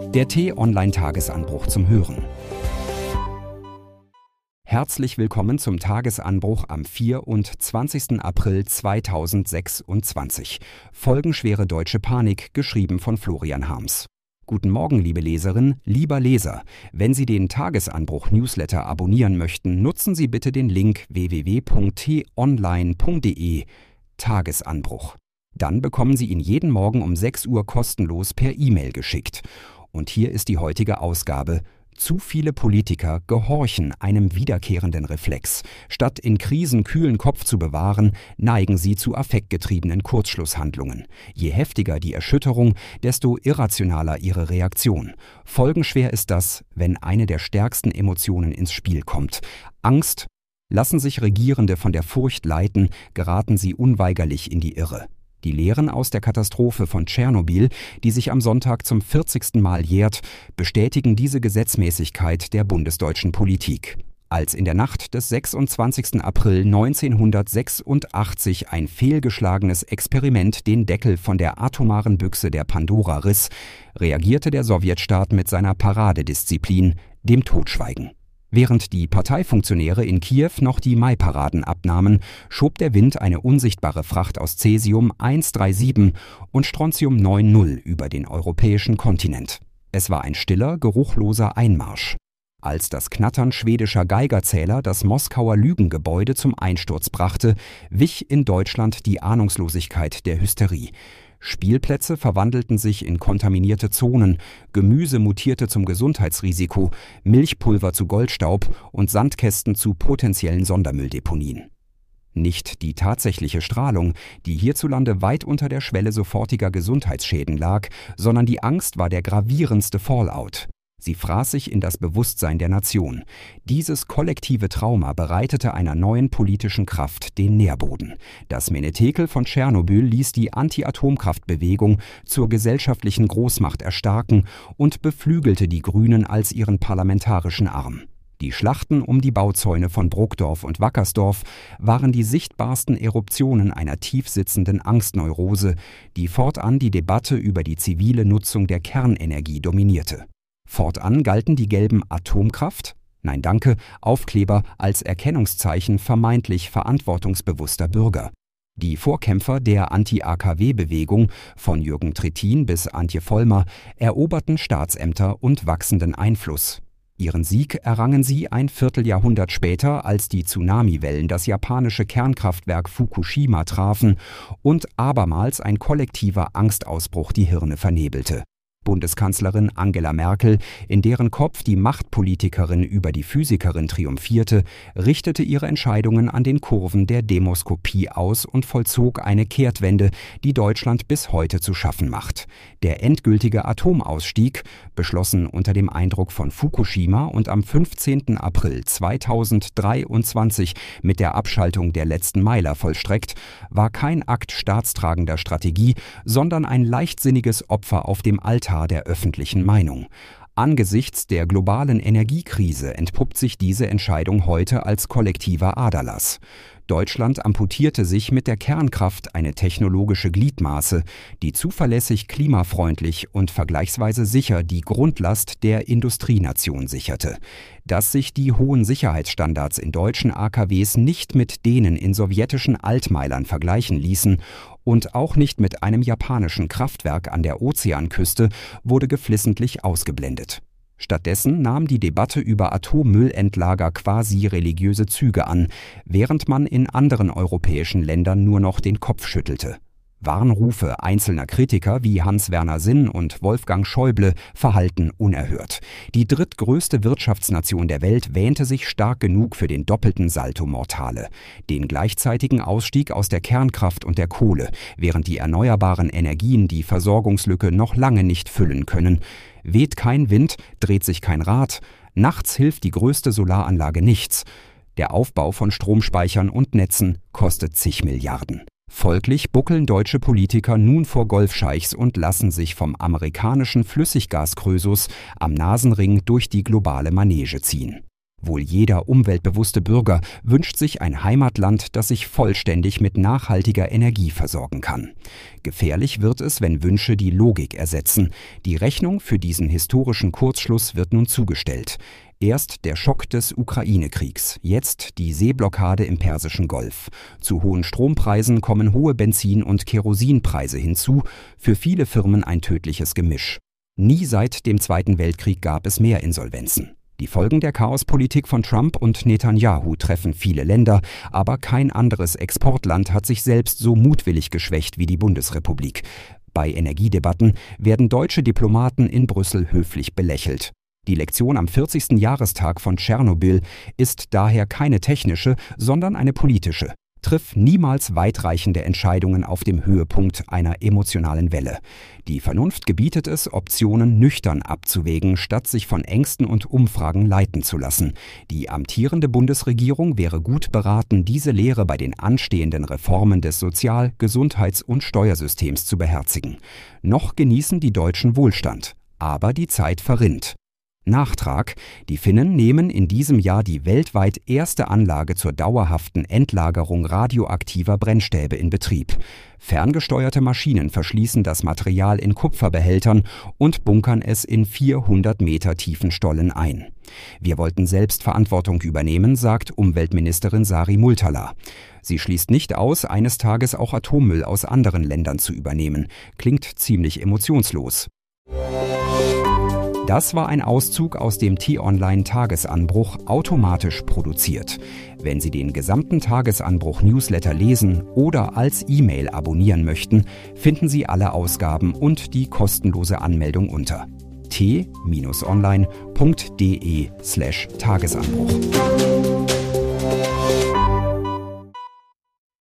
Der T-Online-Tagesanbruch zum Hören. Herzlich willkommen zum Tagesanbruch am 24. April 2026. Folgenschwere deutsche Panik, geschrieben von Florian Harms. Guten Morgen, liebe Leserin, lieber Leser. Wenn Sie den Tagesanbruch-Newsletter abonnieren möchten, nutzen Sie bitte den Link www.t-online.de Tagesanbruch. Dann bekommen Sie ihn jeden Morgen um 6 Uhr kostenlos per E-Mail geschickt. Und hier ist die heutige Ausgabe. Zu viele Politiker gehorchen einem wiederkehrenden Reflex. Statt in Krisen kühlen Kopf zu bewahren, neigen sie zu affektgetriebenen Kurzschlusshandlungen. Je heftiger die Erschütterung, desto irrationaler ihre Reaktion. Folgenschwer ist das, wenn eine der stärksten Emotionen ins Spiel kommt. Angst. Lassen sich Regierende von der Furcht leiten, geraten sie unweigerlich in die Irre. Die Lehren aus der Katastrophe von Tschernobyl, die sich am Sonntag zum 40. Mal jährt, bestätigen diese Gesetzmäßigkeit der bundesdeutschen Politik. Als in der Nacht des 26. April 1986 ein fehlgeschlagenes Experiment den Deckel von der atomaren Büchse der Pandora riss, reagierte der Sowjetstaat mit seiner Paradedisziplin, dem Totschweigen. Während die Parteifunktionäre in Kiew noch die Maiparaden abnahmen, schob der Wind eine unsichtbare Fracht aus Cäsium 137 und Strontium 90 über den europäischen Kontinent. Es war ein stiller, geruchloser Einmarsch. Als das Knattern schwedischer Geigerzähler das Moskauer Lügengebäude zum Einsturz brachte, wich in Deutschland die Ahnungslosigkeit der Hysterie. Spielplätze verwandelten sich in kontaminierte Zonen, Gemüse mutierte zum Gesundheitsrisiko, Milchpulver zu Goldstaub und Sandkästen zu potenziellen Sondermülldeponien. Nicht die tatsächliche Strahlung, die hierzulande weit unter der Schwelle sofortiger Gesundheitsschäden lag, sondern die Angst war der gravierendste Fallout. Sie fraß sich in das Bewusstsein der Nation. Dieses kollektive Trauma bereitete einer neuen politischen Kraft den Nährboden. Das Menetekel von Tschernobyl ließ die Anti-Atomkraftbewegung zur gesellschaftlichen Großmacht erstarken und beflügelte die Grünen als ihren parlamentarischen Arm. Die Schlachten um die Bauzäune von Brokdorf und Wackersdorf waren die sichtbarsten Eruptionen einer tiefsitzenden Angstneurose, die fortan die Debatte über die zivile Nutzung der Kernenergie dominierte. Fortan galten die gelben Atomkraft, nein danke, Aufkleber als Erkennungszeichen vermeintlich verantwortungsbewusster Bürger. Die Vorkämpfer der Anti-AKW-Bewegung, von Jürgen Trittin bis Antje Vollmer, eroberten Staatsämter und wachsenden Einfluss. Ihren Sieg errangen sie ein Vierteljahrhundert später, als die Tsunamiwellen das japanische Kernkraftwerk Fukushima trafen und abermals ein kollektiver Angstausbruch die Hirne vernebelte. Bundeskanzlerin Angela Merkel, in deren Kopf die Machtpolitikerin über die Physikerin triumphierte, richtete ihre Entscheidungen an den Kurven der Demoskopie aus und vollzog eine Kehrtwende, die Deutschland bis heute zu schaffen macht. Der endgültige Atomausstieg, beschlossen unter dem Eindruck von Fukushima und am 15. April 2023 mit der Abschaltung der letzten Meiler vollstreckt, war kein Akt staatstragender Strategie, sondern ein leichtsinniges Opfer auf dem Altar der öffentlichen Meinung. Angesichts der globalen Energiekrise entpuppt sich diese Entscheidung heute als kollektiver Aderlass. Deutschland amputierte sich mit der Kernkraft eine technologische Gliedmaße, die zuverlässig, klimafreundlich und vergleichsweise sicher die Grundlast der Industrienation sicherte. Dass sich die hohen Sicherheitsstandards in deutschen AKWs nicht mit denen in sowjetischen Altmeilern vergleichen ließen und auch nicht mit einem japanischen Kraftwerk an der Ozeanküste, wurde geflissentlich ausgeblendet. Stattdessen nahm die Debatte über Atommüllendlager quasi religiöse Züge an, während man in anderen europäischen Ländern nur noch den Kopf schüttelte. Warnrufe einzelner Kritiker wie Hans-Werner Sinn und Wolfgang Schäuble verhallten unerhört. Die drittgrößte Wirtschaftsnation der Welt wähnte sich stark genug für den doppelten Salto Mortale, den gleichzeitigen Ausstieg aus der Kernkraft und der Kohle, während die erneuerbaren Energien die Versorgungslücke noch lange nicht füllen können. Weht kein Wind, dreht sich kein Rad, nachts hilft die größte Solaranlage nichts. Der Aufbau von Stromspeichern und Netzen kostet zig Milliarden. Folglich buckeln deutsche Politiker nun vor Golfscheichs und lassen sich vom amerikanischen Flüssiggaskrösus am Nasenring durch die globale Manege ziehen. Wohl jeder umweltbewusste Bürger wünscht sich ein Heimatland, das sich vollständig mit nachhaltiger Energie versorgen kann. Gefährlich wird es, wenn Wünsche die Logik ersetzen. Die Rechnung für diesen historischen Kurzschluss wird nun zugestellt. Erst der Schock des Ukraine-Kriegs, jetzt die Seeblockade im Persischen Golf. Zu hohen Strompreisen kommen hohe Benzin- und Kerosinpreise hinzu, für viele Firmen ein tödliches Gemisch. Nie seit dem Zweiten Weltkrieg gab es mehr Insolvenzen. Die Folgen der Chaospolitik von Trump und Netanyahu treffen viele Länder, aber kein anderes Exportland hat sich selbst so mutwillig geschwächt wie die Bundesrepublik. Bei Energiedebatten werden deutsche Diplomaten in Brüssel höflich belächelt. Die Lektion am 40. Jahrestag von Tschernobyl ist daher keine technische, sondern eine politische. Triff niemals weitreichende Entscheidungen auf dem Höhepunkt einer emotionalen Welle. Die Vernunft gebietet es, Optionen nüchtern abzuwägen, statt sich von Ängsten und Umfragen leiten zu lassen. Die amtierende Bundesregierung wäre gut beraten, diese Lehre bei den anstehenden Reformen des Sozial-, Gesundheits- und Steuersystems zu beherzigen. Noch genießen die Deutschen Wohlstand, aber die Zeit verrinnt. Nachtrag: Die Finnen nehmen in diesem Jahr die weltweit erste Anlage zur dauerhaften Endlagerung radioaktiver Brennstäbe in Betrieb. Ferngesteuerte Maschinen verschließen das Material in Kupferbehältern und bunkern es in 400 Meter tiefen Stollen ein. Wir wollten selbst Verantwortung übernehmen, sagt Umweltministerin Sari Multala. Sie schließt nicht aus, eines Tages auch Atommüll aus anderen Ländern zu übernehmen. Klingt ziemlich emotionslos. Das war ein Auszug aus dem T-Online-Tagesanbruch, automatisch produziert. Wenn Sie den gesamten Tagesanbruch-Newsletter lesen oder als E-Mail abonnieren möchten, finden Sie alle Ausgaben und die kostenlose Anmeldung unter t-online.de/Tagesanbruch.